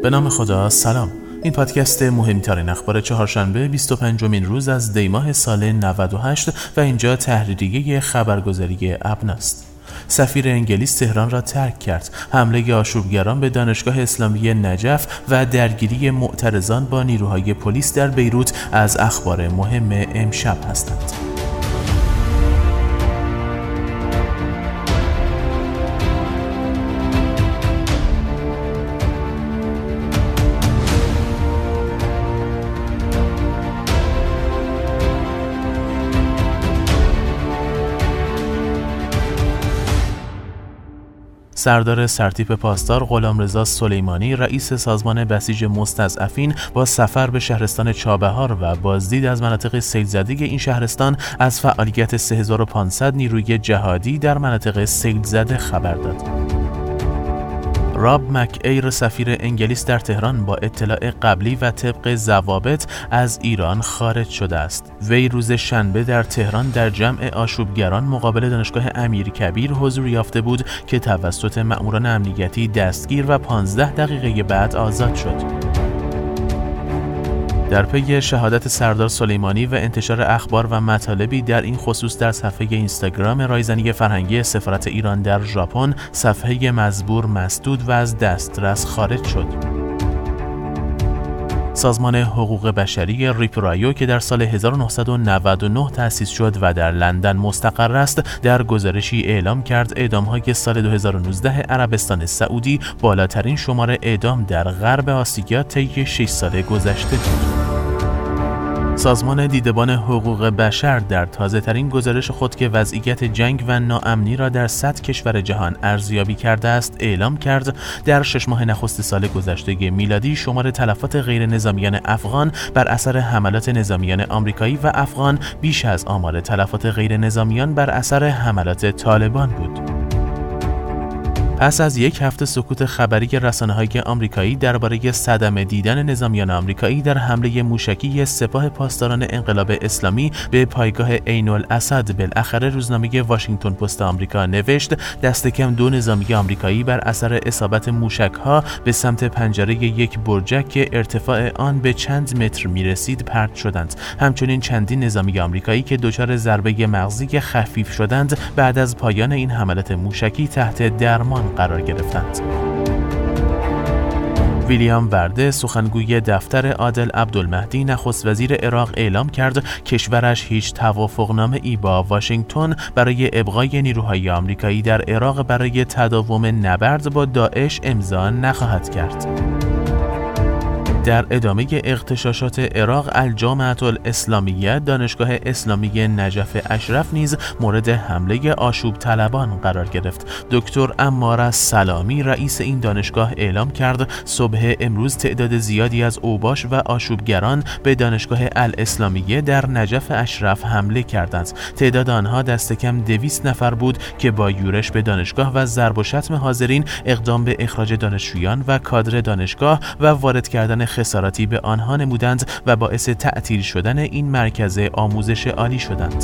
به نام خدا. سلام. این پادکست مهمترین اخبار چهارشنبه 25مین روز از دیماه سال 98 و اینجا تحریریه خبرگزاری ابناست. سفیر انگلیس تهران را ترک کرد. حمله آشوبگران به دانشگاه اسلامی نجف و درگیری معترضان با نیروهای پلیس در بیروت از اخبار مهم امشب هستند. سردار سرتیپ پاسدار غلامرضا سلیمانی رئیس سازمان بسیج مستضعفین با سفر به شهرستان چابهار و بازدید از مناطق سیل زده این شهرستان از فعالیت 3500 نیروی جهادی در مناطق سیل زده خبر داد. راب مکایر سفیر انگلیس در تهران با اطلاع قبلی و طبق ضوابط از ایران خارج شده است. وی روز شنبه در تهران در جمع آشوبگران مقابل دانشگاه امیرکبیر حضور یافته بود که توسط مأموران امنیتی دستگیر و 15 دقیقه بعد آزاد شد. در پی شهادت سردار سلیمانی و انتشار اخبار و مطالبی در این خصوص در صفحه اینستاگرام رایزنی فرهنگی سفارت ایران در ژاپن، صفحه مزبور مسدود و از دسترس خارج شد. سازمان حقوق بشری ریپرایو که در سال 1999 تأسیس شد و در لندن مستقر است، در گزارشی اعلام کرد اعدام‌های سال 2019 عربستان سعودی بالاترین شمار اعدام در غرب آسیا طی 6 سال گذشته بود. سازمان دیدبان حقوق بشر در تازه‌ترین گزارش خود که وضعیت جنگ و ناامنی را در 100 کشور جهان ارزیابی کرده است، اعلام کرد در 6 ماه نخست سال گذشته میلادی شمار تلفات غیر نظامیان افغان بر اثر حملات نظامیان آمریکایی و افغان بیش از آمار تلفات غیر نظامیان بر اثر حملات طالبان بود. پس از یک هفته سکوت خبری رسانه‌های آمریکایی درباره صدمه دیدن نظامیان آمریکایی در حمله موشکی سپاه پاسداران انقلاب اسلامی به پایگاه عین الاسد، بالاخره روزنامه واشنگتن پست آمریکا نوشت دست کم 2 نظامی آمریکایی بر اثر اصابت موشک‌ها به سمت پنجره یک برجک که ارتفاع آن به چند متر می‌رسید پرت شدند. همچنین چندین نظامی آمریکایی که دچار ضربه مغزی خفیف شدند بعد از پایان این حملات موشکی تحت درمان قرار گرفتند. ویلیام ورده سخنگوی دفتر عادل عبدالمهدی نخست وزیر عراق اعلام کرد کشورش هیچ توافقنامه‌ای با واشنگتن برای ابقای نیروهای آمریکایی در عراق برای تداوم نبرد با داعش امضا نخواهد کرد. در ادامه اغتشاشات عراق، الجامعة الاسلامیه دانشگاه اسلامی نجف اشرف نیز مورد حمله آشوب طلبان قرار گرفت. دکتر عمار سلامی رئیس این دانشگاه اعلام کرد صبح امروز تعداد زیادی از اوباش و آشوبگران به دانشگاه الاسلامیه در نجف اشرف حمله کردند. تعداد آنها دست کم 200 نفر بود که با یورش به دانشگاه و ضرب و شتم حاضرین اقدام به اخراج دانشجویان و کادر دانشگاه و وارد کردن خساراتی به آنها نمودند و باعث تعطیل شدن این مرکز آموزش عالی شدند.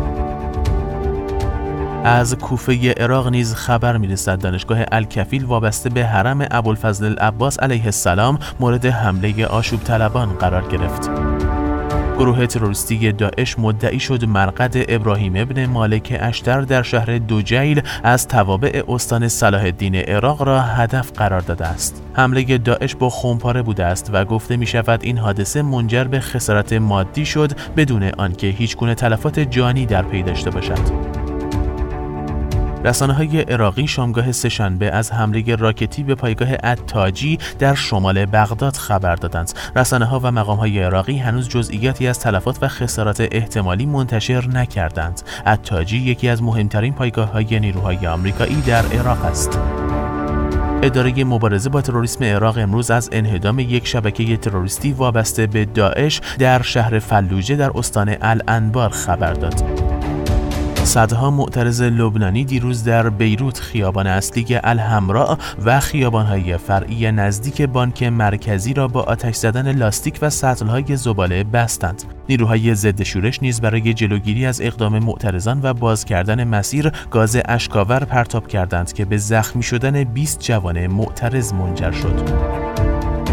از کوفه عراق نیز خبر می‌رسد دانشگاه الکفیل وابسته به حرم ابوالفضل العباس علیه السلام مورد حمله آشوب طلبان قرار گرفت. گروه تروریستی داعش مدعی شد مرقد ابراهیم ابن مالک اشتر در شهر دوجیل از توابع استان صلاح الدین عراق را هدف قرار داده است. حمله داعش با خمپاره بوده است و گفته می شود این حادثه منجر به خسارت مادی شد بدون آنکه هیچ گونه تلفات جانی در پی داشته باشد. رسانه‌های عراقی شامگاه سه‌شنبه از حمله راکتی به پایگاه التاجی در شمال بغداد خبر دادند. رسانه‌ها و مقام‌های عراقی هنوز جزئیاتی از تلفات و خسارات احتمالی منتشر نکردند. التاجی یکی از مهمترین پایگاه‌های نیروهای آمریکایی در عراق است. اداره مبارزه با تروریسم عراق امروز از انهدام یک شبکه تروریستی وابسته به داعش در شهر فلوجه در استان الانبار خبر داد. صدها معترض لبنانی دیروز در بیروت خیابان اصلی الحمراء و خیابان‌های فرعی نزدیک بانک مرکزی را با آتش زدن لاستیک و سطل‌های زباله بستند. نیروهای ضد شورش نیز برای جلوگیری از اقدام معترضان و باز کردن مسیر گاز اشک‌آور پرتاب کردند که به زخمی شدن 20 جوان معترض منجر شد.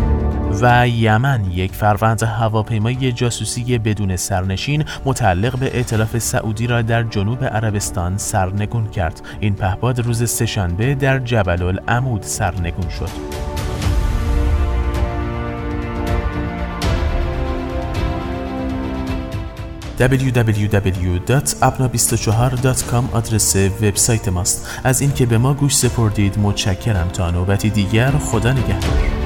و یمن یک فروند هواپیمای جاسوسی بدون سرنشین متعلق به ائتلاف سعودی را در جنوب عربستان سرنگون کرد. این پهپاد روز سه‌شنبه در جبل العمود سرنگون شد. www.abna24.com آدرس وبسایت ماست. از اینکه به ما گوش سپردید متشکرم. تا نوبتی دیگر، خدا نگهدار.